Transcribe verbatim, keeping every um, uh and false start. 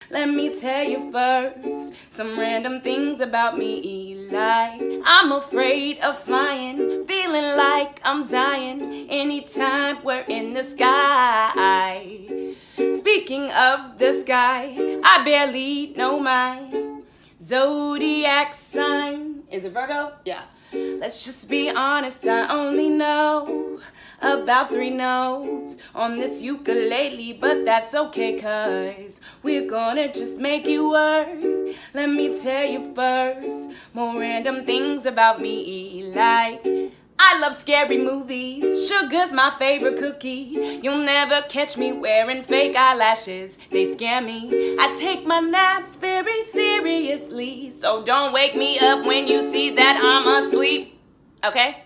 Let me tell you first some random things about me, like I'm afraid of flying, feeling like I'm dying anytime we're in the sky. Speaking of the sky, I barely know my zodiac sign. Is it Virgo? Yeah. Let's just be honest, I only know about three notes on this ukulele, but that's okay, cause we're gonna just make it work. Let me tell you first more random things about me, like I love scary movies, sugar's my favorite cookie. You'll never catch me wearing fake eyelashes, they scare me. I take my naps very seriously, so don't wake me up when you see that I'm asleep, okay?